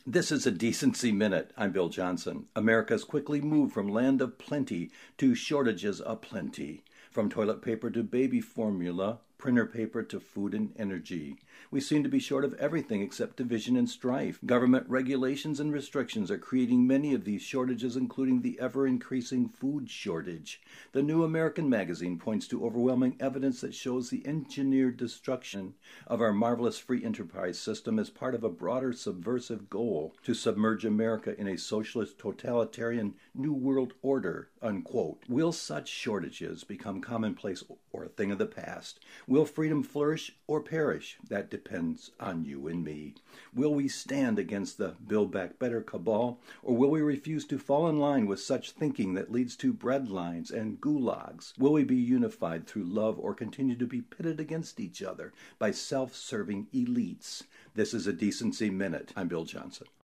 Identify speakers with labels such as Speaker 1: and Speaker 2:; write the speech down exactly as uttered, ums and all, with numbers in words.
Speaker 1: This is a Decency Minute. I'm Bill Johnson. America's quickly moved from land of plenty to shortages aplenty. From toilet paper to baby formula, printer paper to food and energy. We seem to be short of everything except division and strife. Government regulations and restrictions are creating many of these shortages, including the ever-increasing food shortage. The New American Magazine points to overwhelming evidence that shows the engineered destruction of our marvelous free enterprise system as part of a broader subversive goal to submerge America in a socialist totalitarian New World Order, unquote. Will such shortages become commonplace or a thing of the past? Will freedom flourish or perish? That depends on you and me. Will we stand against the Build Back Better cabal, or will we refuse to fall in line with such thinking that leads to breadlines and gulags? Will we be unified through love or continue to be pitted against each other by self-serving elites? This is a Decency Minute. I'm Bill Johnson.